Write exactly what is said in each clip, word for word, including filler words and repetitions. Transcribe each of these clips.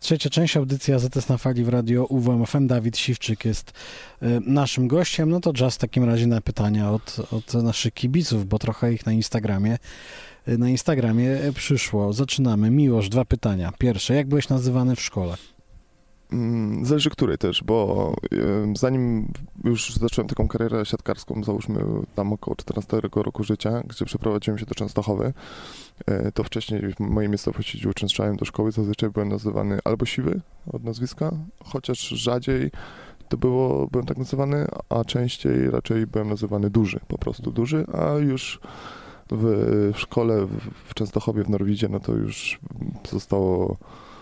Trzecia część audycji A Z S na fali w radio U W M F M. Dawid Siwczyk jest y, naszym gościem. No to czas w takim razie na pytania od, od naszych kibiców, bo trochę ich na Instagramie y, na Instagramie przyszło. Zaczynamy. Miłosz, dwa pytania. Pierwsze, jak byłeś nazywany w szkole? Zależy której też, bo zanim już zacząłem taką karierę siatkarską, załóżmy tam około czternastego roku życia, gdzie przeprowadziłem się do Częstochowy, to wcześniej w mojej miejscowości uczęszczałem do szkoły, zazwyczaj byłem nazywany albo Siwy od nazwiska, chociaż rzadziej to było, byłem tak nazywany, a częściej raczej byłem nazywany Duży, po prostu Duży, a już w, w szkole w Częstochowie, w Norwidzie, no to już zostało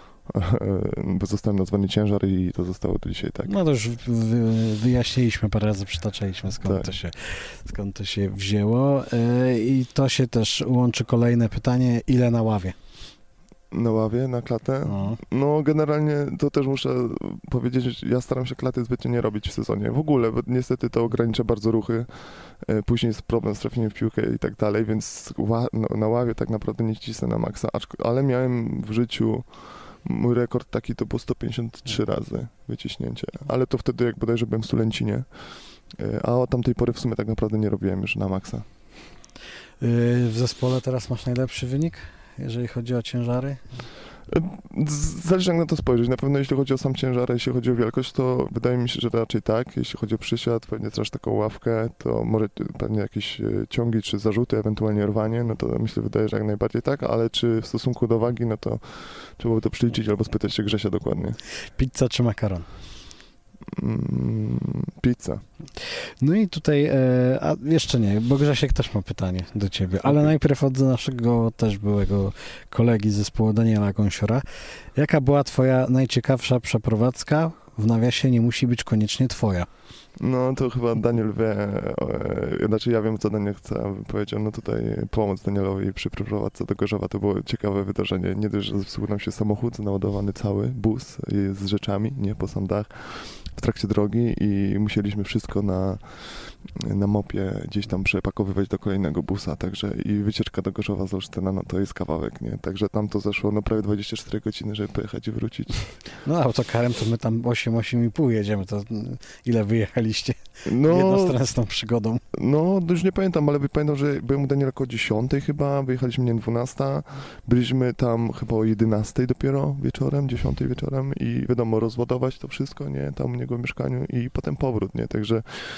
bo zostałem nazwany Ciężar i to zostało do dzisiaj tak. No to już wy, wyjaśniliśmy, parę razy przytaczaliśmy, skąd, tak. to się, skąd to się wzięło. I to się też łączy kolejne pytanie, ile na ławie? Na ławie, na klatę? No. no generalnie to też muszę powiedzieć, że ja staram się klaty zbytnio nie robić w sezonie. W ogóle, bo niestety to ogranicza bardzo ruchy. Później jest problem z trafieniem w piłkę i tak dalej, więc na ławie tak naprawdę nie cisnę na maksa, ale miałem w życiu mój rekord taki to było sto pięćdziesiąt trzy razy wyciśnięcie, ale to wtedy jak bodajże byłem w Sulęcinie, a od tamtej pory w sumie tak naprawdę nie robiłem już na maksa. W zespole teraz masz najlepszy wynik, jeżeli chodzi o ciężary? Zależy jak na to spojrzeć. Na pewno jeśli chodzi o sam ciężar, jeśli chodzi o wielkość, to wydaje mi się, że raczej tak. Jeśli chodzi o przysiad, pewnie też taką ławkę, to może pewnie jakieś ciągi czy zarzuty, ewentualnie rwanie, no to myślę, wydaje, że jak najbardziej tak, ale czy w stosunku do wagi, no to trzeba by to przeliczyć albo spytać się Grzesia dokładnie. Pizza czy makaron? Mm, pizza. No i tutaj, e, a jeszcze nie, bo Grzesiek też ma pytanie do ciebie, ale okay. Najpierw od naszego też byłego kolegi z zespołu Daniela Gąsiora. Jaka była twoja najciekawsza przeprowadzka? W nawiasie nie musi być koniecznie twoja. No to chyba Daniel wie, e, znaczy ja wiem, co Daniel chce, aby powiedział, no tutaj pomoc Danielowi przy przeprowadzce do Gorzowa, to było ciekawe wydarzenie. Nie dość, że zepsuł nam się samochód, naładowany cały bus z rzeczami, nie, po sam dach, w trakcie drogi i musieliśmy wszystko na, na mopie gdzieś tam przepakowywać do kolejnego busa, także i wycieczka do Gorzowa z Olsztyna, no to jest kawałek, nie, także tam to zeszło no prawie dwadzieścia cztery godziny, żeby pojechać i wrócić. No autokarem to my tam osiem, osiem i pół jedziemy, to ile wyjechaliście no, jednostronną przygodą? No, już nie pamiętam, ale pamiętam, że byłem u Daniela około dziesiątej chyba, wyjechaliśmy nie dwunasta, byliśmy tam chyba o jedenastej dopiero wieczorem, dziesiątej wieczorem i wiadomo, rozładować to wszystko, nie, tam u niego w mieszkaniu i potem powrót, nie, także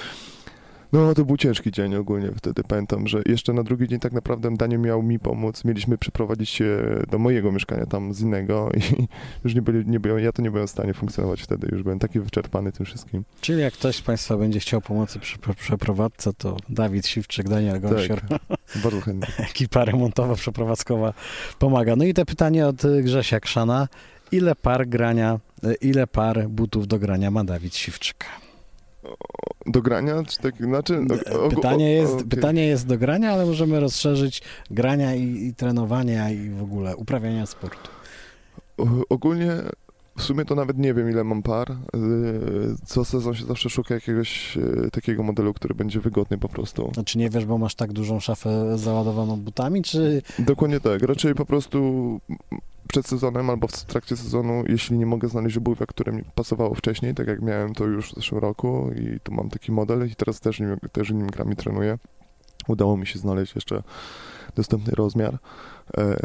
no to był ciężki dzień ogólnie wtedy. Pamiętam, że jeszcze na drugi dzień tak naprawdę Daniel miał mi pomóc. Mieliśmy przeprowadzić się do mojego mieszkania tam z innego i już nie, byli, nie byłem, ja to nie byłem w stanie funkcjonować wtedy. Już byłem taki wyczerpany tym wszystkim. Czyli jak ktoś z państwa będzie chciał pomocy przy przeprowadzce, to Dawid Siwczyk, Daniel Gąsior. Tak, bardzo chętnie. Ekipa remontowa, przeprowadzkowa pomaga. No i te pytanie od Grzesia Krzana. Ile par grania, ile par butów do grania ma Dawid Siwczyk? Do grania? Czy tak, znaczy, o, pytanie, jest, okay. pytanie jest do grania, ale możemy rozszerzyć grania i, i trenowania i w ogóle uprawiania sportu. O, ogólnie w sumie to nawet nie wiem, ile mam par. Co sezon się zawsze szuka jakiegoś takiego modelu, który będzie wygodny po prostu. Znaczy nie wiesz, bo masz tak dużą szafę załadowaną butami, czy... Dokładnie tak. Raczej po prostu przed sezonem albo w trakcie sezonu, jeśli nie mogę znaleźć obuwia, które mi pasowało wcześniej, tak jak miałem to już w zeszłym roku i tu mam taki model i teraz też nim, też nim gram i trenuję. Udało mi się znaleźć jeszcze dostępny rozmiar e,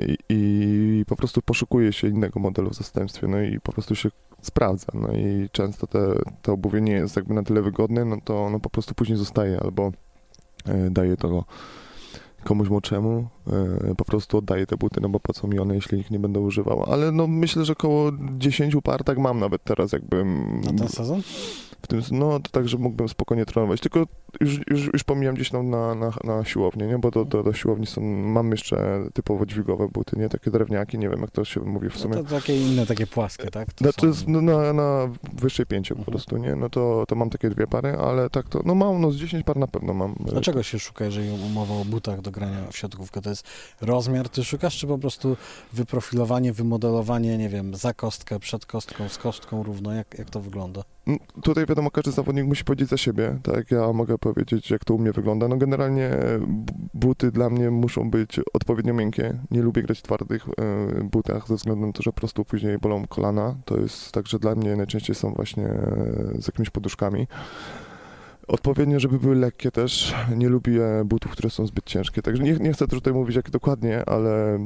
i po prostu poszukuję się innego modelu w zastępstwie, no i po prostu się sprawdza, no i często te, te obuwie nie jest jakby na tyle wygodne, no to ono po prostu później zostaje albo e, daje to komuś młodszemu, e, po prostu oddaję te buty, no bo po co mi one, jeśli ich nie będę używał, ale no myślę, że około dziesięciu par tak mam nawet teraz jakbym... Na ten sezon? W tym, no to tak, że mógłbym spokojnie trenować, tylko już, już, już pomijam gdzieś tam na, na, na siłownię, nie, bo do, do, do siłowni są, mam jeszcze typowo dźwigowe buty, nie, takie drewniaki, nie wiem jak to się mówi w sumie. No to takie inne, takie płaskie, tak? To znaczy są... no, na, na wyższej pięcie mhm. po prostu, nie, no to, to mam takie dwie pary, ale tak to, no mam, no z dziesięć par na pewno mam. Dlaczego się szuka, jeżeli mowa o butach do grania w siatkówkę? To jest rozmiar, ty szukasz, czy po prostu wyprofilowanie, wymodelowanie, nie wiem, za kostkę, przed kostką, z kostką równo, jak, jak to wygląda? Tutaj wiadomo, każdy zawodnik musi powiedzieć za siebie, tak? Ja mogę powiedzieć, jak to u mnie wygląda. No generalnie buty dla mnie muszą być odpowiednio miękkie. Nie lubię grać w twardych butach ze względu na to, że po prostu później bolą kolana. To jest tak, że dla mnie najczęściej są właśnie z jakimiś poduszkami. Odpowiednio, żeby były lekkie też. Nie lubię butów, które są zbyt ciężkie. Także nie, nie chcę tutaj mówić, jakie dokładnie, ale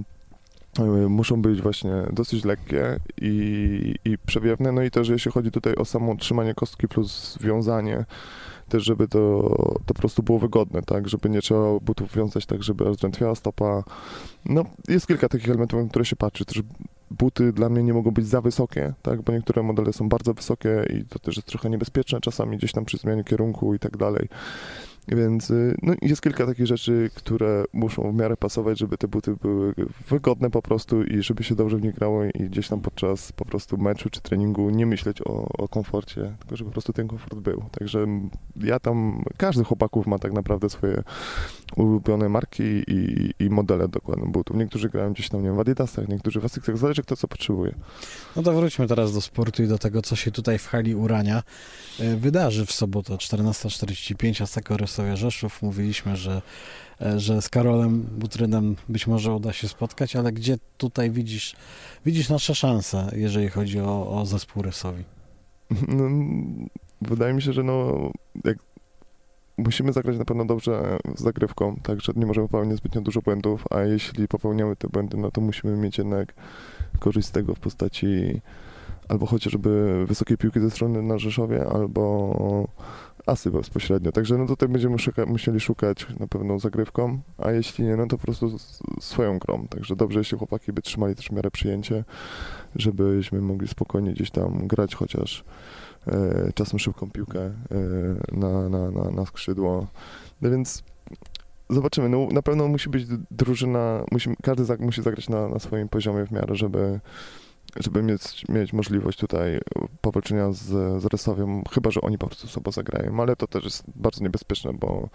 muszą być właśnie dosyć lekkie i, i przewiewne. No i też jeśli chodzi tutaj o samo trzymanie kostki plus wiązanie, też żeby to, to po prostu było wygodne, tak, żeby nie trzeba butów wiązać tak, żeby aż drętwiała stopa. No jest kilka takich elementów, na które się patrzy. Też buty dla mnie nie mogą być za wysokie, tak, bo niektóre modele są bardzo wysokie i to też jest trochę niebezpieczne czasami gdzieś tam przy zmianie kierunku i tak dalej. Więc no, jest kilka takich rzeczy, które muszą w miarę pasować, żeby te buty były wygodne po prostu i żeby się dobrze w nich grało i gdzieś tam podczas po prostu meczu czy treningu nie myśleć o, o komforcie, tylko żeby po prostu ten komfort był. Także ja tam, każdy z chłopaków ma tak naprawdę swoje ulubione marki i, i modele dokładnie butów. Niektórzy grają gdzieś tam, nie wiem, w Adidasach, niektórzy w Asicsach, zależy kto co potrzebuje. No to wróćmy teraz do sportu i do tego, co się tutaj w hali Urania wydarzy w sobotę czternasta czterdzieści pięć, Asseco Resowia Rzeszów. Mówiliśmy, że, że z Karolem Butrynem być może uda się spotkać, ale gdzie tutaj widzisz, widzisz nasze szanse, jeżeli chodzi o, o zespół Resowi? No, wydaje mi się, że no, jak musimy zagrać na pewno dobrze z zagrywką, także nie możemy popełnić zbytnio dużo błędów, a jeśli popełniamy te błędy, no to musimy mieć jednak korzyść z tego w postaci albo chociażby wysokiej piłki ze strony na Rzeszowie, albo asy bezpośrednio. Także no tutaj będziemy szuka, musieli szukać na pewno zagrywką, a jeśli nie, no to po prostu swoją grą. Także dobrze, jeśli chłopaki by trzymali też w miarę przyjęcie, żebyśmy mogli spokojnie gdzieś tam grać chociaż e, czasem szybką piłkę e, na, na, na, na skrzydło. No więc zobaczymy. No, na pewno musi być drużyna, musi, każdy za, musi zagrać na, na swoim poziomie w miarę, żeby żeby mieć, mieć możliwość tutaj powalczenia z, z Resowią, chyba że oni po prostu sobą zagrają, ale to też jest bardzo niebezpieczne, bo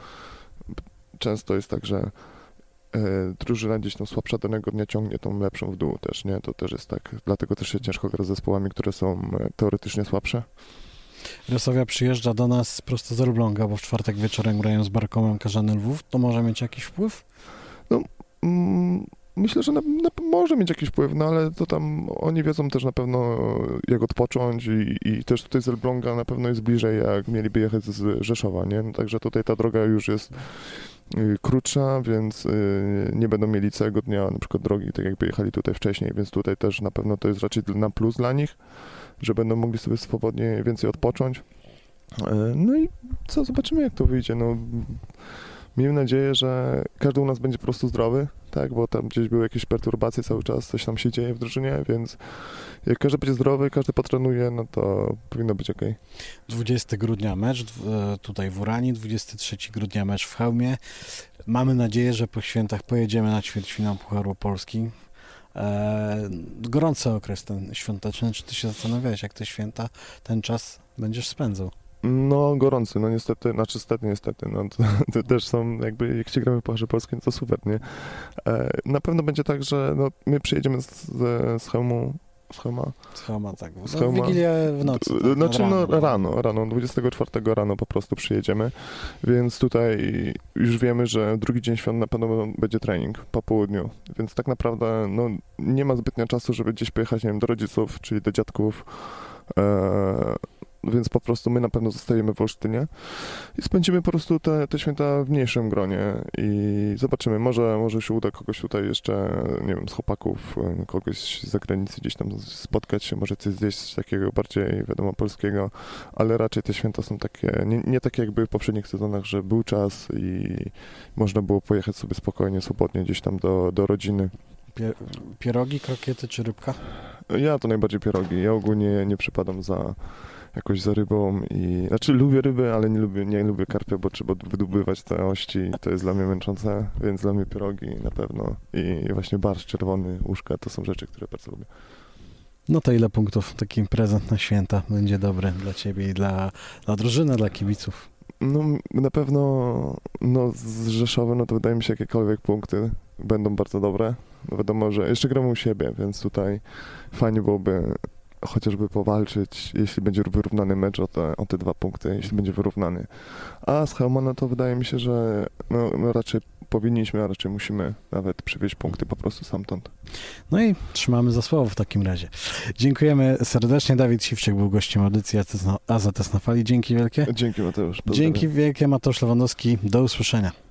często jest tak, że e, drużyna gdzieś tam słabsza danego dnia ciągnie tą lepszą w dół też, nie? To też jest tak, dlatego też się ciężko gra z zespołami, które są teoretycznie słabsze. Resowia przyjeżdża do nas prosto z Elbląga, bo w czwartek wieczorem grają z Barkomem Karzany Lwów. To może mieć jakiś wpływ? No, mm, myślę, że na, na, może mieć jakiś wpływ, no ale to tam oni wiedzą też na pewno jak odpocząć i, i też tutaj z Elbląga na pewno jest bliżej, jak mieliby jechać z Rzeszowa, nie? No, także tutaj ta droga już jest y, krótsza, więc y, nie będą mieli całego dnia na przykład drogi, tak jakby jechali tutaj wcześniej, więc tutaj też na pewno to jest raczej na plus dla nich, że będą mogli sobie swobodnie więcej odpocząć. Y, no i co, zobaczymy jak to wyjdzie, no. Miejmy nadzieję, że każdy u nas będzie po prostu zdrowy, tak, bo tam gdzieś były jakieś perturbacje cały czas, coś tam się dzieje w drużynie, więc jak każdy będzie zdrowy, każdy potrenuje, no to powinno być okej. dwudziestego grudnia mecz tutaj w Uranii, dwudziestego trzeciego grudnia mecz w Chełmie. Mamy nadzieję, że po świętach pojedziemy na ćwierćfinał Pucharu Polski. Eee, gorący okres ten świąteczny. Czy ty się zastanawiałeś, jak te święta, ten czas będziesz spędzał? No gorący, no niestety, znaczy niestety, niestety, no to, to też są jakby, jak się gramy w Pucharze Polskim, to super, nie? E, na pewno będzie tak, że no, my przyjedziemy z, z, z Chełmu, z Chełma? Z Chełma, tak. Z No, Chełma. Wigilię w nocy. Tak, znaczy rano, no rano, rano, dwudziestego czwartego rano po prostu przyjedziemy, więc tutaj już wiemy, że drugi dzień świąt na pewno będzie trening po południu, więc tak naprawdę no nie ma zbytnio czasu, żeby gdzieś pojechać, nie wiem, do rodziców, czyli do dziadków, e, więc po prostu my na pewno zostajemy w Olsztynie i spędzimy po prostu te, te święta w mniejszym gronie i zobaczymy, może, może się uda kogoś tutaj jeszcze, nie wiem, z chłopaków, kogoś z zagranicy gdzieś tam spotkać się, może coś zjeść takiego bardziej, wiadomo, polskiego, ale raczej te święta są takie, nie, nie takie jak były w poprzednich sezonach, że był czas i można było pojechać sobie spokojnie, swobodnie gdzieś tam do, do rodziny. Pier- pierogi, krokiety czy rybka? Ja to najbardziej pierogi, ja ogólnie nie przypadam za jakoś za rybą i... Znaczy lubię ryby, ale nie lubię, nie lubię karpia, bo trzeba wydobywać te ości. To jest dla mnie męczące, więc dla mnie pierogi na pewno. I właśnie barszcz czerwony, łóżka, to są rzeczy, które bardzo lubię. No to ile punktów taki prezent na święta będzie dobry dla ciebie i dla, dla drużyny, dla kibiców? No na pewno no, z Rzeszowa, no to wydaje mi się, jakiekolwiek punkty będą bardzo dobre. No wiadomo, że jeszcze gramy u siebie, więc tutaj fajnie byłoby chociażby powalczyć, jeśli będzie wyrównany mecz o te, o te dwa punkty, jeśli będzie wyrównany. A z Chełma, no to wydaje mi się, że no, no raczej powinniśmy, a raczej musimy nawet przywieźć punkty po prostu stamtąd. No i trzymamy za słowo w takim razie. Dziękujemy serdecznie. Dawid Siwczyk był gościem audycji A Z S na Fali. Dzięki wielkie. Dzięki, Mateusz. Pozdrawiam. Dzięki wielkie, Mateusz Lewandowski. Do usłyszenia.